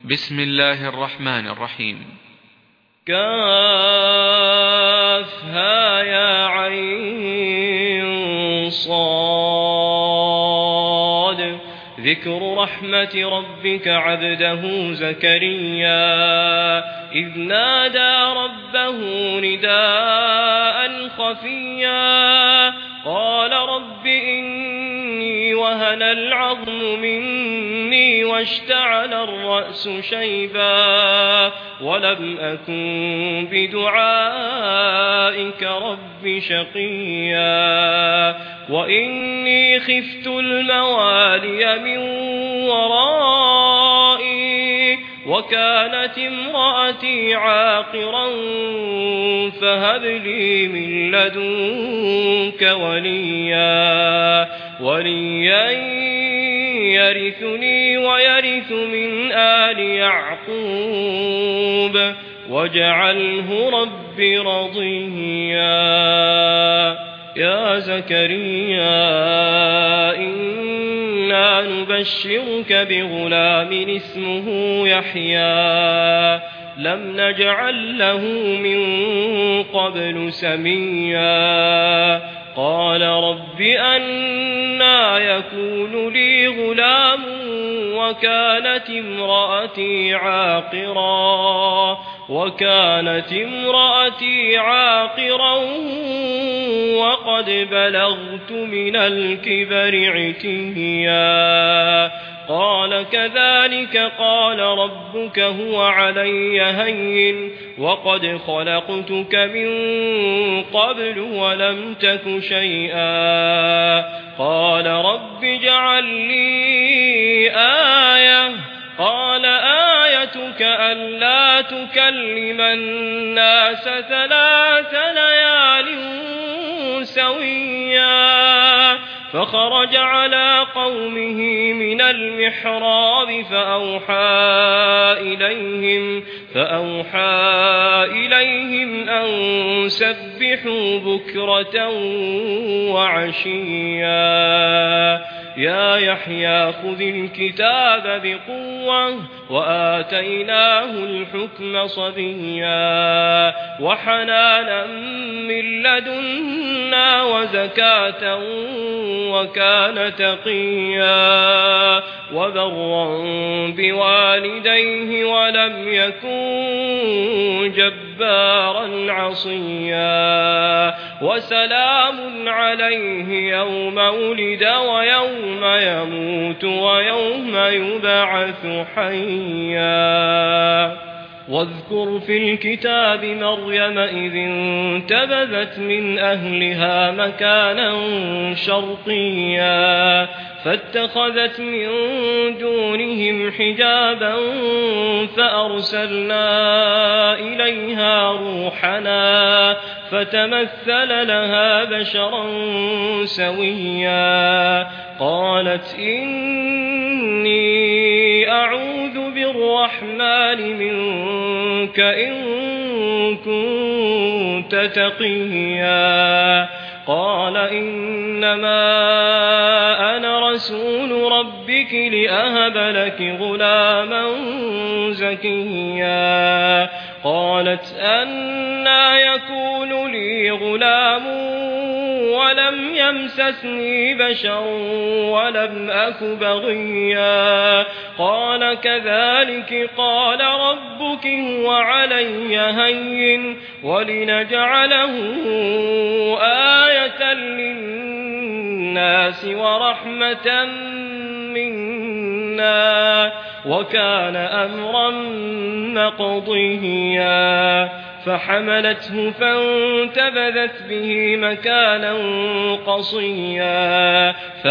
بسم الله الرحمن الرحيم. كافها يا عين صاد. ذكر رحمة ربك عبده زكريا إذ نادى ربه نداء خفيا قال رب إني وهن العظم مني واشتعل الرأس شيبا ولم أكن بدعائك رب شقيا وإني خفت الموالي من ورائي وكانت امرأتي عاقرا فهب لي من لدنك وليا يرثني ويرث من آل يعقوب واجعله رب رضيا. يا زكريا إنا نبشرك بغلام اسمه يحيى لم نجعل له من قبل سميا قال رب أنى يكون لي غلام وكانت امرأتي عاقرا وقد بلغت من الكبر عتيا قال كذلك قال ربك هو علي هين وقد خلقتك من قبل ولم تك شيئا قال رب اجعل لي آية قال آيتك ألا تكلم الناس 3 ليال سويا فخرج على قومه من المحراب فأوحى إليهم أن سبحوا بكرة وعشيا يا يحيى خذ الكتاب بقوة وآتيناه الحكم صبيا وحنانا من لدنا وزكاة وكان تقيا وبرا بوالديه ولم يكن جبارا عصيا وسلام عليه يوم ولد ويوم يموت ويوم يبعث حيا. واذكر في الكتاب مريم إذ انتبذت من أهلها مكانا شرقيا فاتخذت من دونهم حجابا فأرسلنا إليها روحنا فتمثل لها بشرا سويا قالت إني أعوذ بالرحمن منك إن كنت تقيا قال إنما أنا رسول ربك لأهب لك غلاما زكيا قالت أنى يكون لي غلام ولم يمسسني بشر ولم أك بغيا قال كذلك قال ربك هو علي هين ولنجعله آية للناس ورحمة منا وكان أمرا مقضيا فحملته فانتبذت به مكانا قصيا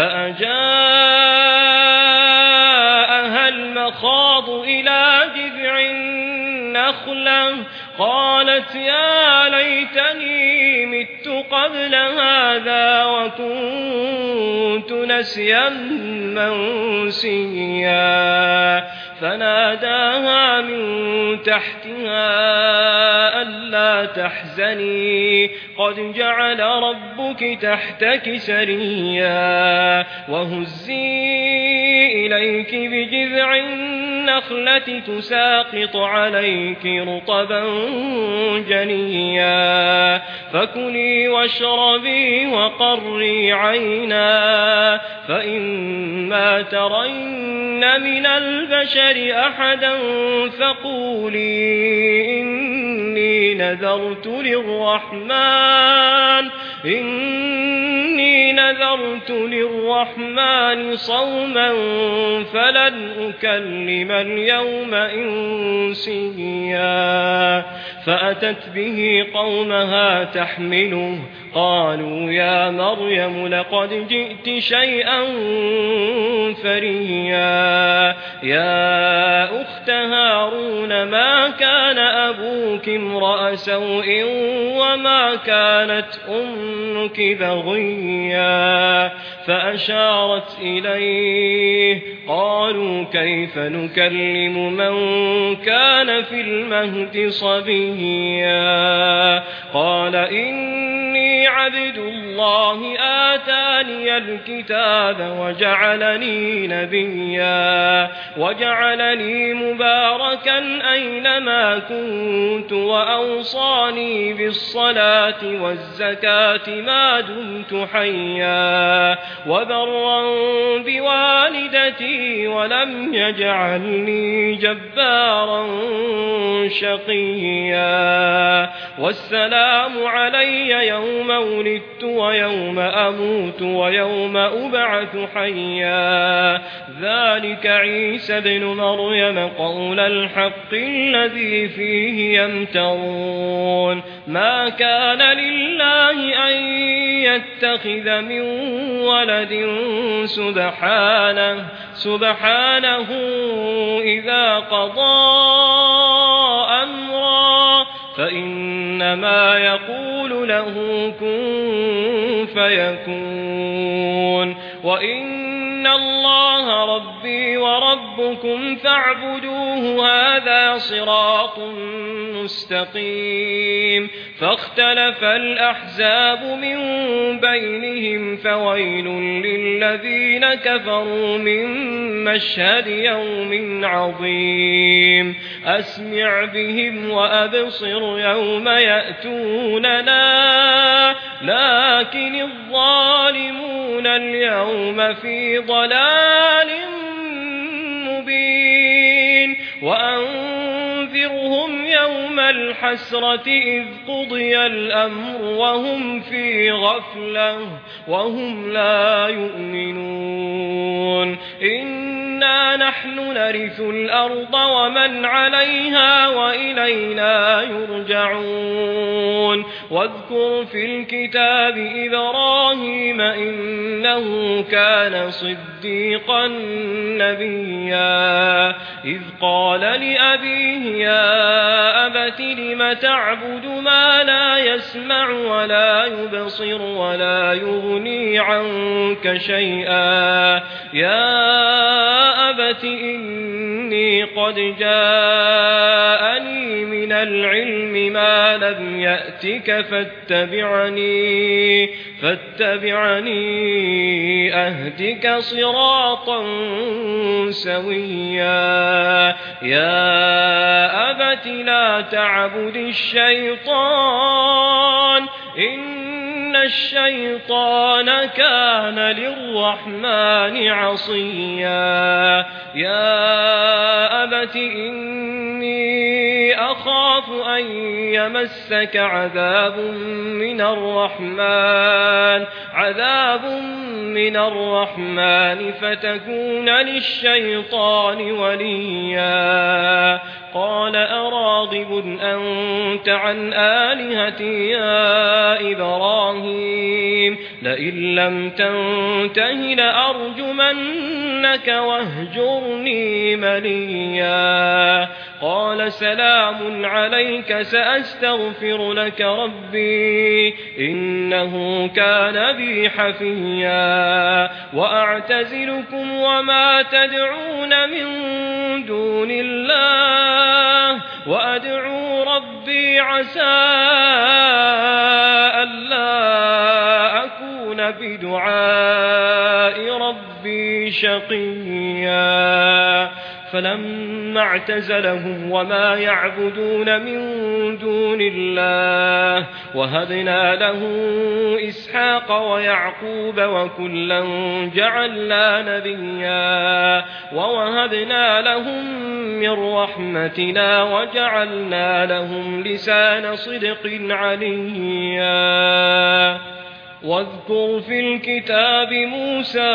فأجاءها المخاض إلى جذع النخلة قالت يا ليتني مت قبل هذا وكنت نسيا منسيا فناداها من تحتها ألا تحزني قد جعل ربك تحتك سريا وهزي إليك بجذع النخلة تساقط عليك رطبا جنيا فكلي واشربي وقري عينا فإما ترين من البشر أحدا فقولي إني نذرت للرحمن صوما فلن أكلم اليوم إنسيا فأتت به قومها تحمله قالوا يا مريم لقد جئت شيئا فريا يا أخت هارون ما كان أبوك امرأ سوء وما كانت أمك بغيا فأشارت إليه قالوا كيف نكلم من كان في المهد صبيا قال إني عبد الله آتاني الكتاب وجعلني نبيا وجعلني مباركا أينما كنت وأوصاني بالصلاة والزكاة ما دمت حيا وبرا بوالدتي ولم يجعلني جبارا شقيا والسلام علي يوم ولدت ويوم أموت ويوم أبعث حيا ذلك عيسى بن مريم قول الحق الذي فيه يمترون ما كان لله أن يتخذ من ولد سبحانه إذا قضى أمرا فإنما يقول له كن فيكون وإن الله ربي وربكم فاعبدوه هذا صراط مستقيم فاختلف الأحزاب من بينهم فويل للذين كفروا من مشهد يوم عظيم أسمع بهم وأبصر يوم يأتوننا لكن الظالمون اليوم في ضلال مبين وأنذرهم يوم الحسرة إذ قضي الأمر وهم في غفلة وهم لا يؤمنون إنا نحن نرث الأرض ومن عليها وإلينا يرجعون واذكر في الكتاب إبراهيم إنه كان صديقا نبيا إذ قال لأبيه يا أبت لم تعبد ما لا يسمع ولا يبصر ولا يغني عنك شيئا يا أبت إني قد جاءني من العلم ما لم يأتك فاتبعني أهدك صراطا سويا يا أبت لا تعبد الشيطان إن الشيطان كان للرحمن عصيا يا أبت إني أخاف أن يمسك عذاب من الرحمن فتكون للشيطان وليا قال أراغب أنت عن آلهتي يا إبراهيم لئن لم تنته لأرجمنك أضلنك واهجرني مليا قال سلام عليك سأستغفر لك ربي إنه كان بي حفيا وأعتزلكم وما تدعون من دون الله وأدعو ربي عسى ألا أكون بدعاء ربي شقيا فلما اعتزلهم وما يعبدون من دون الله وهبنا له إسحاق ويعقوب وكلا جعلنا نبيا ووهبنا لهم من رحمتنا وجعلنا لهم لسان صدق عليا واذكر في الكتاب موسى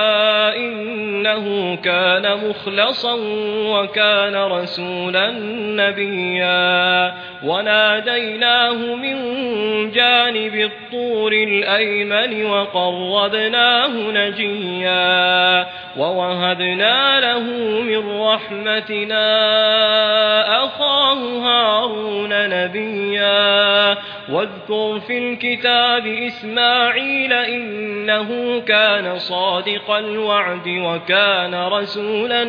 إنه كان مخلصا وكان رسولا نبيا وناديناه من جانب الطور الأيمن وقربناه نجيا ووهبنا له من رحمتنا أخاه هارون نبيا واذكر في الكتاب إسماعيل إنه كان صادق الوعد وكان رسولا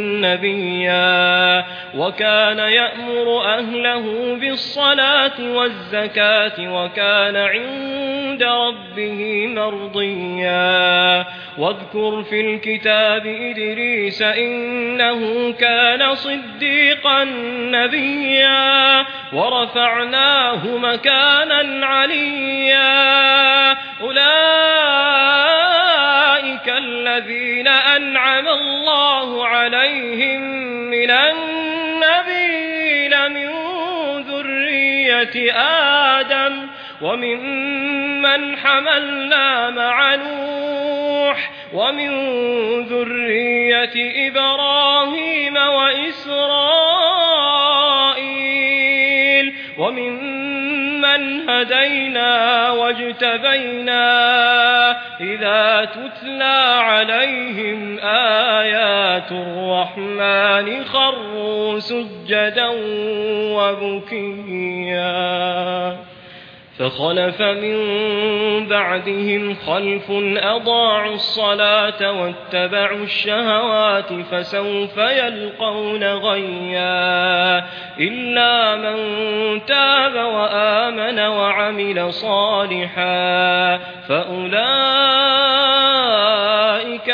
نبيا وكان يأمر أهله بالصلاة والزكاة وكان عند ربه مرضيا واذكر في الكتاب إدريس إنه كان صديقا نبيا ورفعناه مكانا عليا أولئك الذين أنعم الله عليهم من النبيين من ذرية آدم وممن حملنا مع نوح ومن ذرية إبراهيم وإسرائيل وممن هدينا واجتبينا إذا تتلى عليهم آيات الرحمن خروا سجدا وبكيا فخلف من بعدهم خلف أضاعوا الصلاة واتبعوا الشهوات فسوف يلقون غيا إلا من تاب وآمن وعمل صالحا فأولئك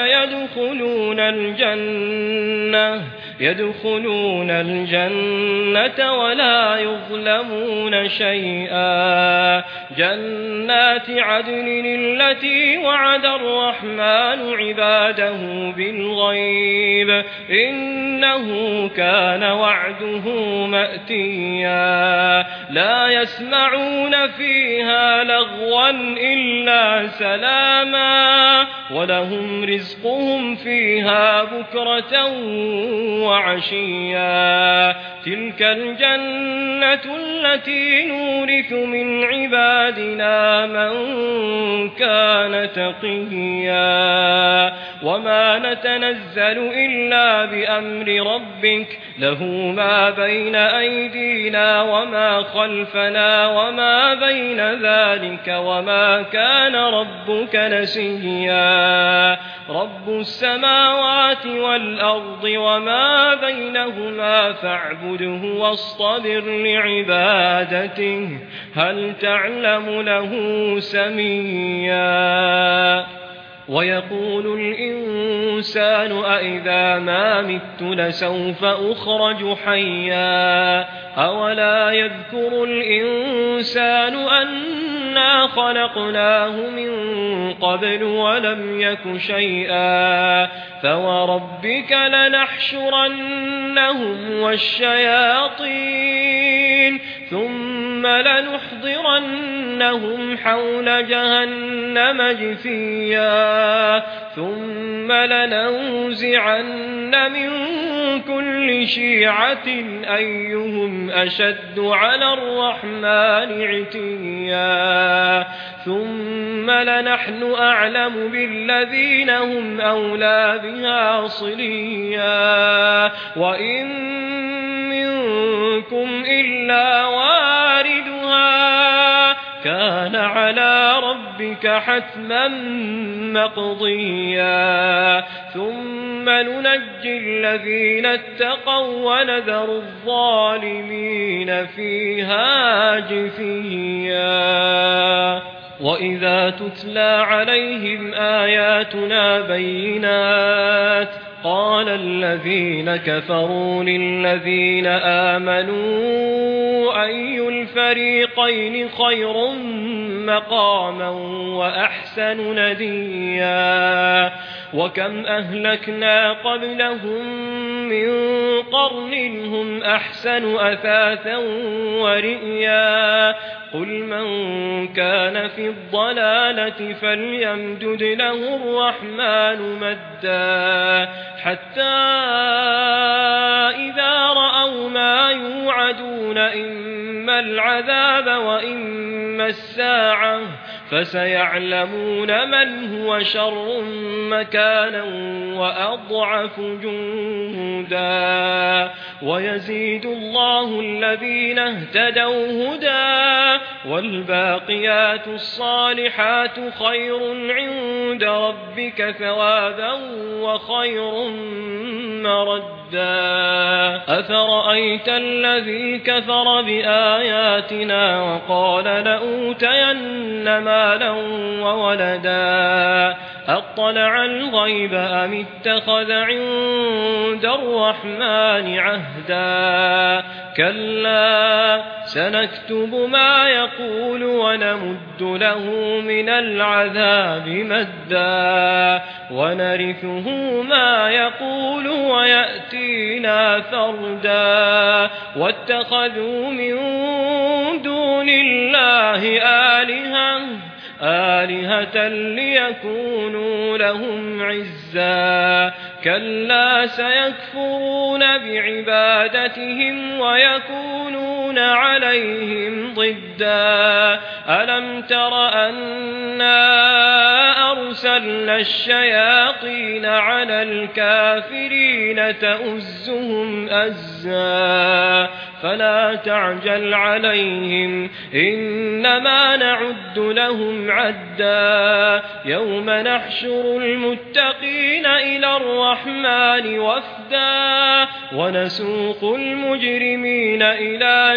يدخلون الجنة ولا يظلمون شيئا جنات عدن التي وعد الرحمن عباده بالغيب إنه كان وعده مأتيا لا يسمعون فيها لغوا إلا سلاما ولهم رزقهم فيها بكرة وعشيا تلك الجنة التي نورث من عبادنا من كان تقيا وما نتنزل إلا بأمر ربك له ما بين أيدينا وما خلفنا وما بين ذلك وما كان ربك نسيا رب السماوات والأرض وما بينهما فاعبده واصطبر لعبادته هل تعلم له سميا ويقول الإنسان أإذا ما مت لسوف أخرج حيا أولا يذكر الإنسان أنا خلقناه من قبل ولم يك شيئا فوربك لنحشرنهم والشياطين ثم ثم لنحضرنهم حول جهنم جثيا ثم لننزعن من كل شيعة أيهم أشد على الرحمن عتيا ثم لنحن أعلم بالذين هم أولى بها صليا وإن منكم إلا واردها كان على ربك حتما مقضيا ثم ننجي الذين اتقوا ونذر الظالمين فيها جثيا وإذا تتلى عليهم آياتنا بينات قال الذين كفروا للذين آمنوا أي الفريقين خير مقاما وأحسن نديا وكم أهلكنا قبلهم من قرن هم أحسن أثاثا ورئيا قل من كان في الضلالة فليمدد له الرحمن مدا حتى إذا رأوا ما يوعدون إما العذاب وإما الساعة فسيعلمون من هو شر مكانا وأضعف جندا ويزيد الله الذين اهتدوا هدى والباقيات الصالحات خير عند ربك ثوابا وخير مردا أفرأيت الذي كفر بآياتنا وقال لأوتين مالا وولدا أطلع الغيب أم اتخذ عند الرحمن عهدا كلا سنكتب ما يقول ونمد له من العذاب مدا ونرثه ما يقول ويأتينا فردا واتخذوا من دون الله آلهة ليكونوا لهم عزا كلا سيكفرون بعبادتهم ويكونون عليهم ضدا ألم تر أنا أرسلنا الشياطين على الكافرين تؤزهم أزا فلا تعجل عليهم إنما نعد لهم عدا يوم نحشر المتقين إلى الرحمن وفدا ونسوق المجرمين إلى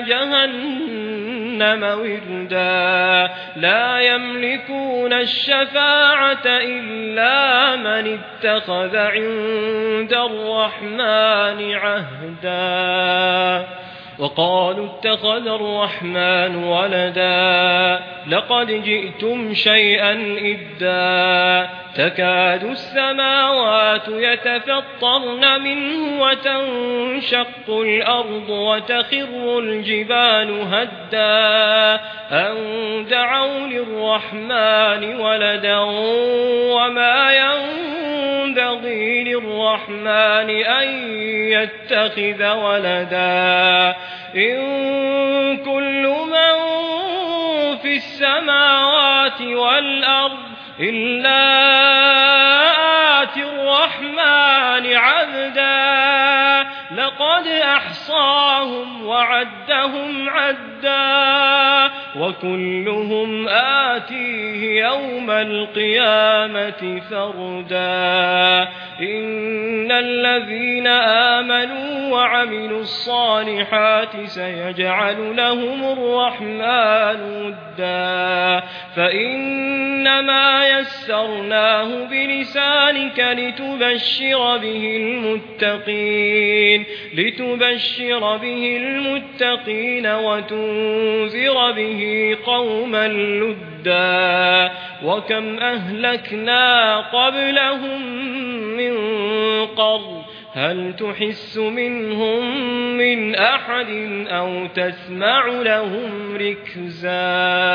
جهنم وردا لا يملكون الشفاعة إلا من اتخذ عند الرحمن عهدا وقالوا اتخذ الرحمن ولدا لقد جئتم شيئا إدا تكاد السماوات يتفطرن منه وتنشق الأرض وتخر الجبال هدا أن دعوا للرحمن ولدا وما ينبغي للرحمن أن يتخذ ولدا إن كل من في السماوات والأرض إلا آتي الرحمن عبدا لقد أحصاهم وعدهم عدا وكلهم آتيه يوم القيامة فردا إن الذين آمنوا وعملوا الصالحات سيجعل لهم الرحمن ودا فإنما يسرناه بلسانك لتبشر به المتقين وتنذر به قوما لدا وكم أهلكنا قبلهم من قرن هل تحس منهم من أحد أو تسمع لهم ركزا